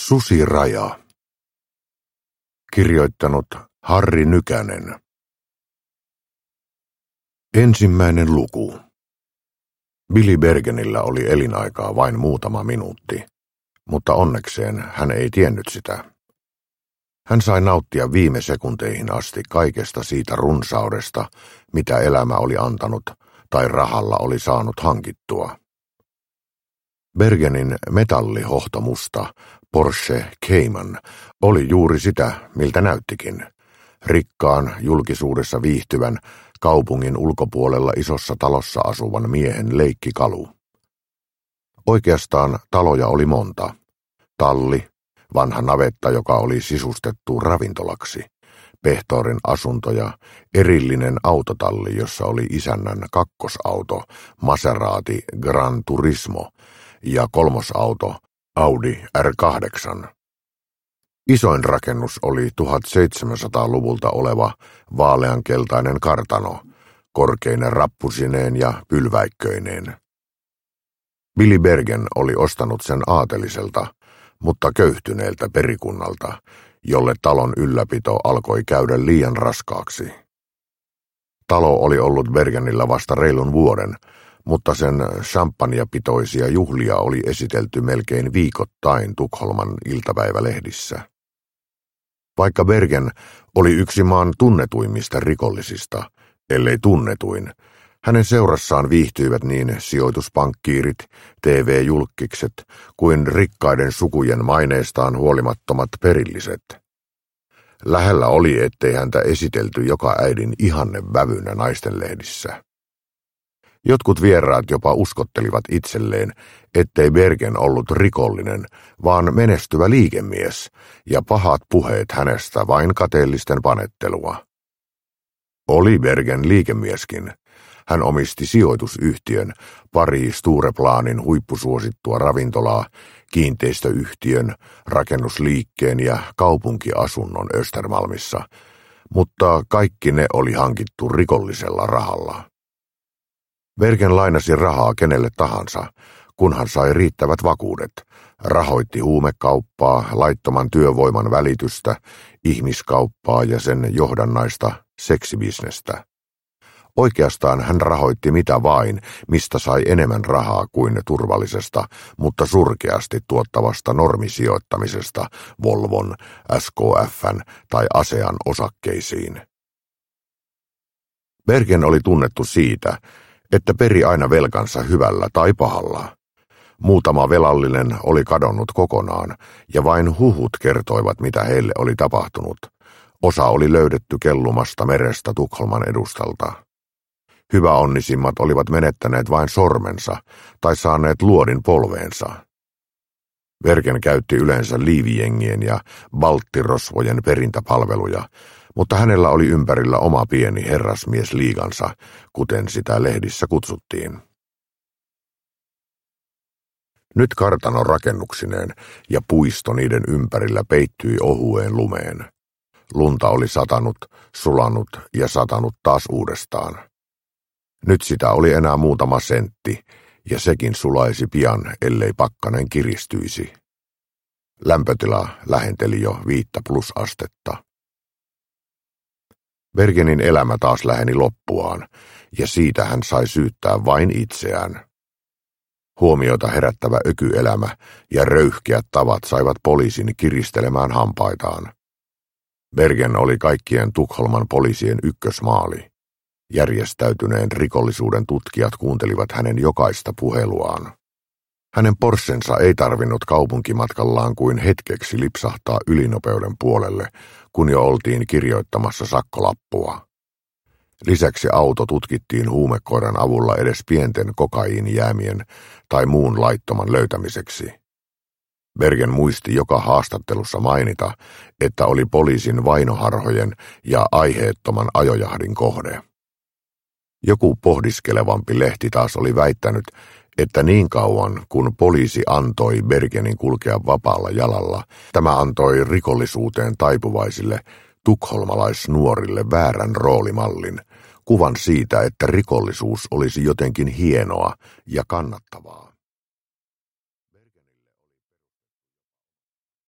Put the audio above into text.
Susiraja. Kirjoittanut Harri Nykänen. Ensimmäinen luku. Billy Bergenillä oli elinaikaa vain muutama minuutti, mutta onnekseen hän ei tiennyt sitä. Hän sai nauttia viime sekunteihin asti kaikesta siitä runsaudesta, mitä elämä oli antanut tai rahalla oli saanut hankittua. Bergenin metallihohtomusta Porsche Cayman oli juuri sitä, miltä näyttikin. Rikkaan, julkisuudessa viihtyvän, kaupungin ulkopuolella isossa talossa asuvan miehen leikkikalu. Oikeastaan taloja oli monta. Talli, vanha navetta, joka oli sisustettu ravintolaksi, pehtoorin asuntoja, erillinen autotalli, jossa oli isännän kakkosauto, Maserati Gran Turismo, ja kolmosauto, Audi R8. Isoin rakennus oli 1700-luvulta oleva vaaleankeltainen kartano, korkeine rappusineen ja pylväikköineen. Billy Bergen oli ostanut sen aateliselta, mutta köyhtyneeltä perikunnalta, jolle talon ylläpito alkoi käydä liian raskaaksi. Talo oli ollut Bergenillä vasta reilun vuoden, mutta sen champagnepitoisia juhlia oli esitelty melkein viikoittain Tukholman iltapäivälehdissä. Vaikka Bergen oli yksi maan tunnetuimmista rikollisista, ellei tunnetuin, hänen seurassaan viihtyivät niin sijoituspankkiirit, TV-julkkikset kuin rikkaiden sukujen maineestaan huolimattomat perilliset. Lähellä oli, ettei häntä esitelty joka äidin ihannevävynä naistenlehdissä. Jotkut vieraat jopa uskottelivat itselleen, ettei Bergen ollut rikollinen, vaan menestyvä liikemies, ja pahat puheet hänestä vain kateellisten panettelua. Oli Bergen liikemieskin. Hän omisti sijoitusyhtiön, pari Stureplanin huippusuosittua ravintolaa, kiinteistöyhtiön, rakennusliikkeen ja kaupunkiasunnon Östermalmissa, mutta kaikki ne oli hankittu rikollisella rahalla. Bergen lainasi rahaa kenelle tahansa, kunhan sai riittävät vakuudet, rahoitti huumekauppaa, laittoman työvoiman välitystä, ihmiskauppaa ja sen johdannaista seksibisnestä. Oikeastaan hän rahoitti mitä vain, mistä sai enemmän rahaa kuin turvallisesta, mutta surkeasti tuottavasta normisijoittamisesta Volvon, SKF:n tai Asean osakkeisiin. Bergen oli tunnettu siitä, että peri aina velkansa hyvällä tai pahalla. Muutama velallinen oli kadonnut kokonaan, ja vain huhut kertoivat, mitä heille oli tapahtunut. Osa oli löydetty kellumasta merestä Tukholman edustalta. Hyväonnisimmat olivat menettäneet vain sormensa tai saaneet luodin polveensa. Bergen käytti yleensä liivijengien ja balttirosvojen perintäpalveluja, mutta hänellä oli ympärillä oma pieni herrasmiesliigansa, kuten sitä lehdissä kutsuttiin. Nyt kartano rakennuksineen ja puisto niiden ympärillä peittyi ohueen lumeen. Lunta oli satanut, sulanut ja satanut taas uudestaan. Nyt sitä oli enää muutama sentti, ja sekin sulaisi pian, ellei pakkanen kiristyisi. Lämpötila lähenteli jo 5+ astetta. Bergenin elämä taas läheni loppuaan, ja siitä hän sai syyttää vain itseään. Huomiota herättävä ökyelämä ja röyhkeät tavat saivat poliisin kiristelemään hampaitaan. Bergen oli kaikkien Tukholman poliisien ykkösmaali. Järjestäytyneen rikollisuuden tutkijat kuuntelivat hänen jokaista puheluaan. Hänen Porschensa ei tarvinnut kaupunkimatkallaan kuin hetkeksi lipsahtaa ylinopeuden puolelle, kun jo oltiin kirjoittamassa sakkolappua. Lisäksi auto tutkittiin huumekoiran avulla edes pienten kokaiinijäämien tai muun laittoman löytämiseksi. Bergen muisti joka haastattelussa mainita, että oli poliisin vainoharhojen ja aiheettoman ajojahdin kohde. Joku pohdiskelevampi lehti taas oli väittänyt, että niin kauan kun poliisi antoi Bergenin kulkea vapaalla jalalla, tämä antoi rikollisuuteen taipuvaisille tukholmalaisnuorille väärän roolimallin, kuvan siitä, että rikollisuus olisi jotenkin hienoa ja kannattavaa.